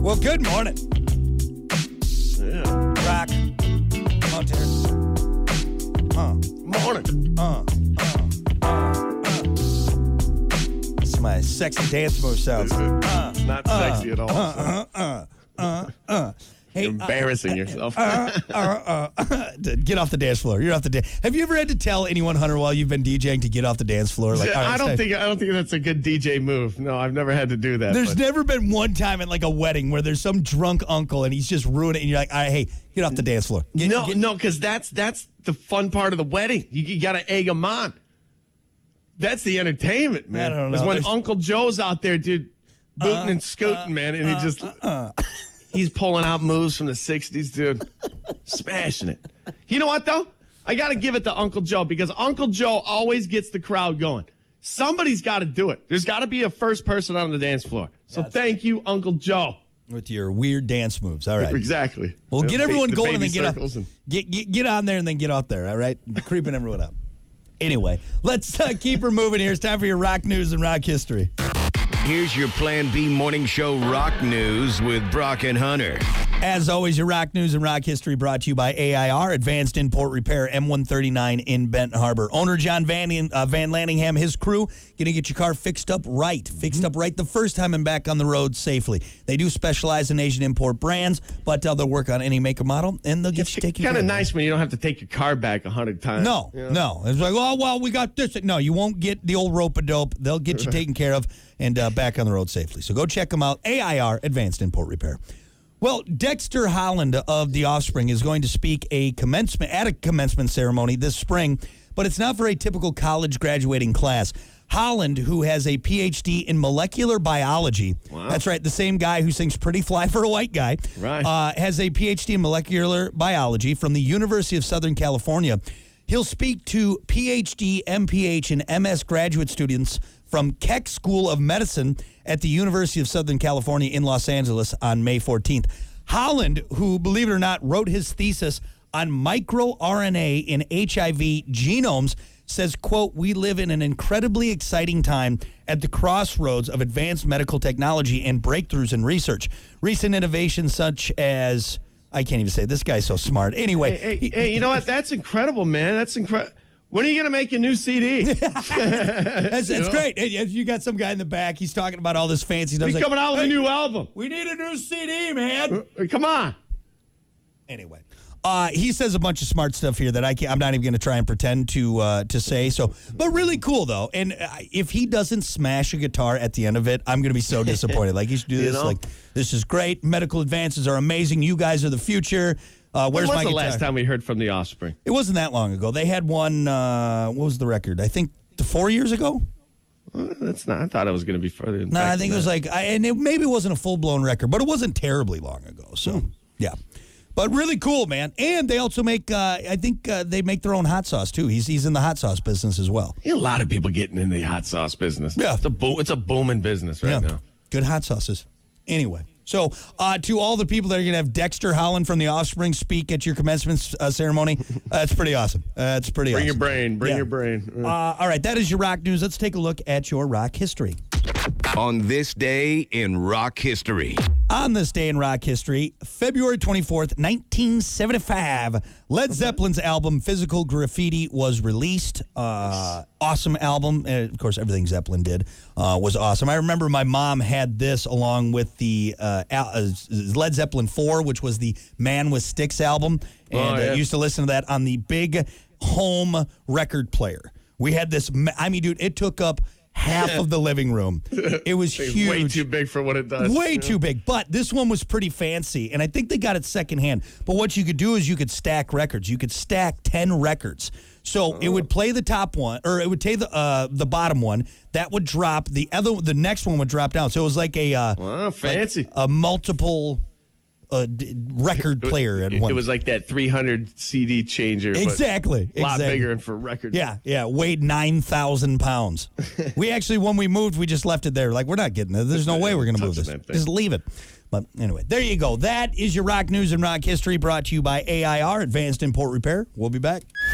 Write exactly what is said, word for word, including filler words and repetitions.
Well, good morning. Yeah. Rock. Come on, Terrence. Uh, Morning. uh, uh, uh, uh. That's my sexy dance move sounds. Uh, It's not uh, sexy at all. Uh, so. uh, uh, uh, uh. Hey, You're embarrassing uh, yourself. Uh, uh, uh, get off the dance floor. You're off the dance. Have you ever had to tell anyone, Hunter, while you've been DJing to get off the dance floor? Like, all right, I don't stay. think I don't think that's a good D J move. No, I've never had to do that. There's but- never been one time at like a wedding where there's some drunk uncle and he's just ruining it, and you're like, all right, hey, get off the dance floor. Get, no, get- no, because that's that's the fun part of the wedding. You, you got to egg them on. That's the entertainment, man. I don't know. Is when There's- Uncle Joe's out there, dude, booting Uh, and scooting, uh, man, and he uh, just uh, he's pulling out moves from the sixties, dude, smashing it. You know what though? I got to give it to Uncle Joe because Uncle Joe always gets the crowd going. Somebody's got to do it. There's got to be a first person on the dance floor. So Yes. thank you, Uncle Joe. with your weird dance moves. All right. Exactly. Well, The get ba- everyone the going and baby then get up. circles and- Get, get get on there and then get off there. All right, creeping everyone up. Anyway, let's uh, keep her moving here. It's time for your rock news and rock history. Here's your Plan B morning show rock news with Brock and Hunter. As always, your rock news and rock history brought to you by A I R, Advanced Import Repair, M one thirty-nine in Benton Harbor. Owner John Van, uh, Van Lanningham, his crew, going to get your car fixed up right. Fixed up right the first time and back on the road safely. They do specialize in Asian import brands, but uh, they'll work on any make or model, and they'll get It's you taken kind care of of. nice when you don't have to take your car back a hundred times. No, you know? no. It's like, oh, well, we got this. No, you won't get the old rope-a-dope. They'll get you taken care of and uh, back on the road safely. So go check them out. A I R, Advanced Import Repair. Well, Dexter Holland of The Offspring is going to speak a commencement at a commencement ceremony this spring, but it's not for a typical college graduating class. Holland, who has a P H D in molecular biology, Wow. that's right, the same guy who sings Pretty Fly for a White Guy, Right. uh, has a P H D in molecular biology from the University of Southern California. He'll speak to P H D, M P H, and M S graduate students from Keck School of Medicine at the University of Southern California in Los Angeles on May fourteenth. Holland, who, believe it or not, wrote his thesis on microRNA in H I V genomes, says, quote, we live in an incredibly exciting time at the crossroads of advanced medical technology and breakthroughs in research. Recent innovations such as, I can't even say, this guy's so smart. Anyway. Hey, hey, hey, you know what? That's incredible, man. That's incredible. When are you going to make a new C D? That's, that's You know? great. Hey, You got some guy in the back. He's talking about all this fancy stuff. He's He's like, coming out with "Hey, a new album. we need a new C D, man. Uh, Come on. Anyway, uh, he says a bunch of smart stuff here that I can't, I'm not even going to try and pretend to uh, to say. So, but really cool though. And uh, if he doesn't smash a guitar at the end of it, I'm going to be so disappointed. Like he should do You this. know? Like this is great. Medical advances are amazing. You guys are the future. Uh, When where's was my the guitar? last time we heard from The Offspring? It wasn't that long ago. They had one. Uh, what was the record? I think the four years ago. Uh, That's not. I thought it was going to be further. than No, back I think than it was that. like, I, and it maybe wasn't a full blown record, but it wasn't terribly long ago. So, yeah, but really cool, man. And they also make, uh, I think uh, they make their own hot sauce too. He's he's in the hot sauce business as well. You know, a lot of people getting in the hot sauce business. Yeah. it's a boom. It's a booming business right yeah, now. good hot sauces. Anyway, so uh, to all the people that are going to have Dexter Holland from The Offspring speak at your commencement uh, ceremony, that's pretty awesome. That's pretty Bring awesome. your brain. Bring Yeah. your brain. Uh, Uh, all right, that is your rock news. Let's take a look at your rock history. On this day in rock history. On this day in rock history, February twenty-fourth, nineteen seventy-five, Led Zeppelin's album Physical Graffiti was released. Uh, awesome album. And of course, everything Zeppelin did uh, was awesome. I remember my mom had this along with the uh, al- uh, Led Zeppelin four, which was the Man with Sticks album. And Oh, yeah. uh, used to listen to that on the big home record player. We had this, ma- I mean, dude, it took up half of the living room. It was it's huge. way too big for what it does. Way too big. But this one was pretty fancy, and I think they got it secondhand. But what you could do is you could stack records. You could stack ten records. So it would play the top one, or it would take the uh, the bottom one. That would drop. The other, the next one would drop down. So it was like a uh, Wow, fancy. a multiple uh, d- record player. At It, one. it was like that three hundred C D changer. but exactly A lot exactly. bigger and for records. Yeah, yeah, weighed nine thousand pounds. We actually, when we moved, we just left it there. Like, we're not getting it. There's no way we're going to move this. Touching that thing. Just leave it. But anyway, there you go. That is your rock news and rock history brought to you by A I R, Advanced Import Repair. We'll be back.